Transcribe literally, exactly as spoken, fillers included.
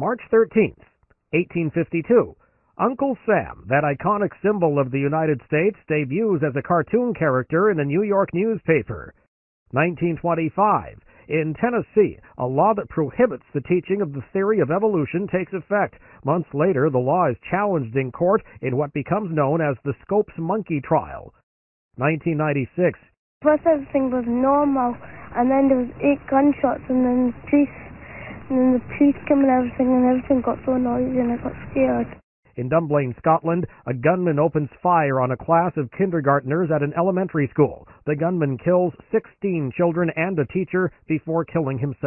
March thirteenth, eighteen fifty-two. Uncle Sam, that iconic symbol of the United States, debuts as a cartoon character in a New York newspaper. nineteen twenty-five. In Tennessee, a law that prohibits the teaching of the theory of evolution takes effect. Months later, the law is challenged in court in what becomes known as the Scopes monkey trial. nineteen ninety-six. First everything was normal, and then there was eight gunshots, and then the police, and then the police came and everything, and everything got so noisy, and I got scared. In Dunblane, Scotland, a gunman opens fire on a class of kindergartners at an elementary school. The gunman kills sixteen children and a teacher before killing himself.